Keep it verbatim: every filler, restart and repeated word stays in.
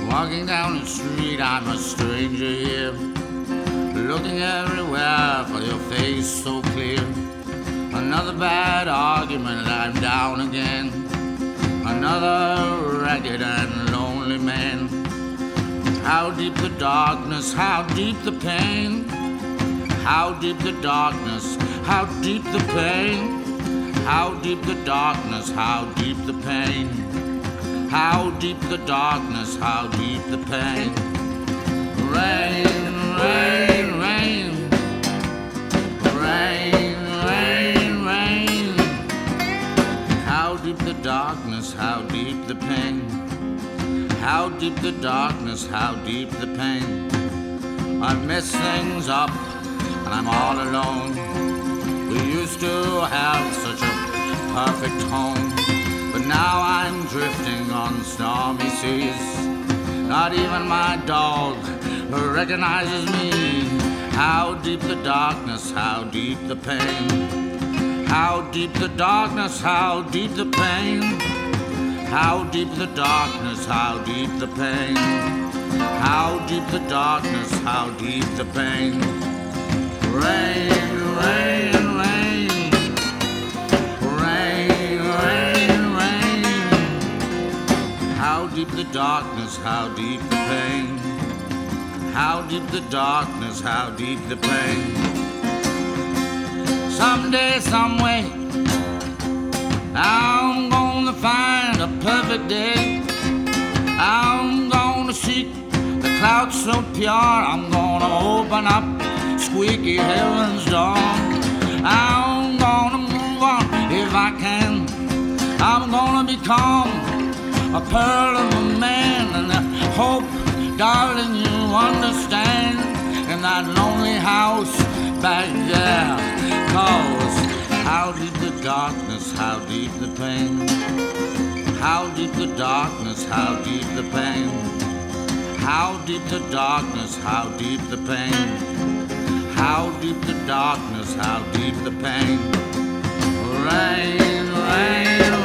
Walking down the street, I'm a stranger here, looking everywhere for your face so clear. Another bad argument, I'm down again. Another ragged and lonely man. How deep the darkness, how deep the pain. How deep the darkness, how deep the pain. How deep the darkness, how deep the pain. How deep the darkness, how deep the pain. Rain, rain, rain. Rain, rain, rain. How deep the darkness, how deep the pain. How deep the darkness, how deep the pain. I've messed things up and I'm all alone. We used to have such a perfect home, but now I'm drifting on stormy seas. Not even my dog recognizes me. How deep the darkness, how deep the pain. How deep the darkness, how deep the pain. How deep the darkness, how deep the pain. How deep the darkness, how deep the pain. Rain, rain, rain. Rain, rain, rain. How deep the darkness, how deep the pain. How deep the darkness, how deep the pain. Someday, someway, I'm gonna find a perfect day. I'm gonna seek the clouds so pure. I'm gonna open up squeaky heaven's door. I'm gonna move on if I can. I'm gonna become a pearl of a man. And I hope, darling, you understand. In that lonely house back there. Cause how deep the darkness, how deep the pain. How deep the darkness, how deep the pain. How deep the darkness, how deep the pain. How deep the darkness, how deep the pain. Rain, rain,